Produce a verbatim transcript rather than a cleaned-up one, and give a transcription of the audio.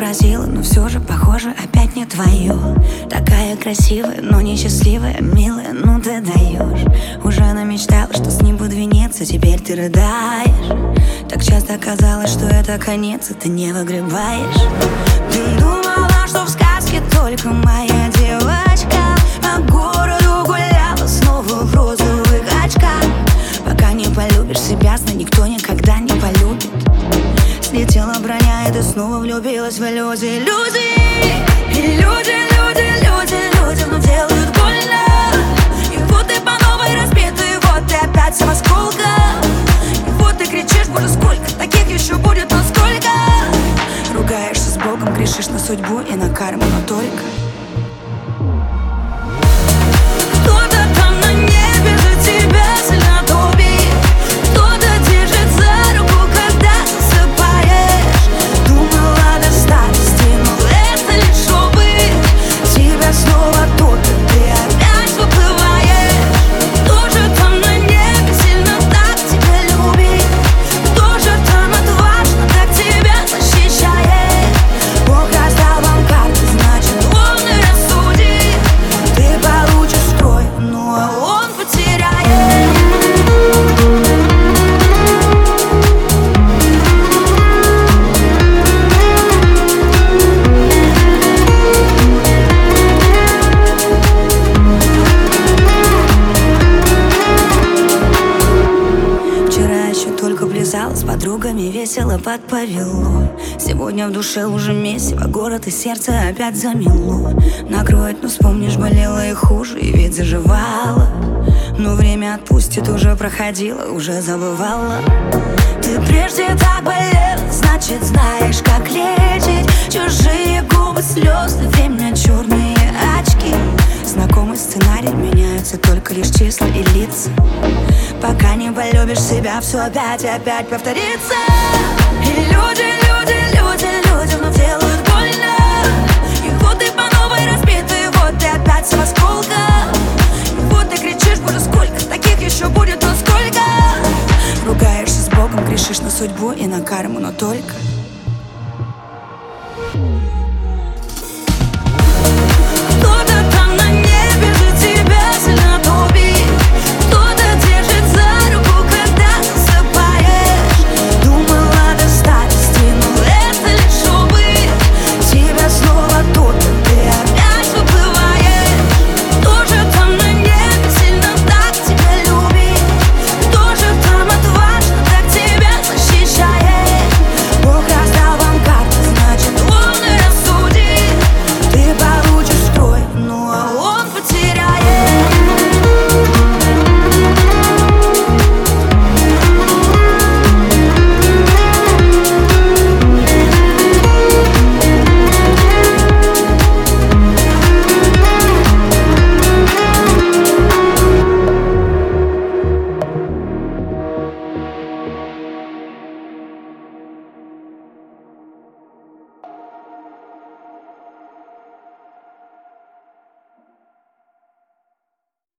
поразила, но все же, похоже, опять не твое. Такая красивая, но несчастливая, милая, ну ты даешь. Уже намечтала, что с ним буду венец, а теперь ты рыдаешь. Так часто казалось, что это конец, и ты не выгребаешь. Ты думала, что в сказке только моя девочка, по городу гуляла снова в розовых очках. Пока не полюбишь себя, знай, никто никогда не полюбит. Слетела броня, и ты снова влюбилась в иллюзии. Иллюзии, и люди, люди, люди, людям делают больно. И вот ты по новой разбита, и вот ты опять вся в осколках. И вот ты кричишь, боже, сколько таких еще будет, но сколько. Ругаешься с Богом, грешишь на судьбу и на карму, но только кто-то там на небе за тебя сильно топит. Кто-то держит за руку, когда засыпаешь. Думала до старости, но это лишь опыт. Тебя снова топит, ты опять выплываешь. Кто же там на небе сильно так тебя любит? Кто же там отважно так тебя защищает? Бог раздал вам карты, значит он и рассудит. Ты получишь строй, ну а он потеряет. Вчера еще только плясала с подругами, весело под повело. Сегодня в душе уже месиво, город и сердце опять замело. Накроет, но вспомнишь, болело и хуже, и ведь заживало. Но время отпустит, уже проходило, уже забывала. Ты прежде так болела, значит знаешь, как лечить. Чужие губы, слезы, время, черные очки. Знакомый сценарий, меняются только лишь числа и лица. Пока не полюбишь себя, все опять и опять повторится. И люди, люди, люди, людям делают больно. И вот ты по новой разбита, и вот ты опять вся в осколках. И вот ты кричишь, боже, сколько таких еще будет, но сколько. Ругаешься с Богом, грешишь на судьбу и на карму, но только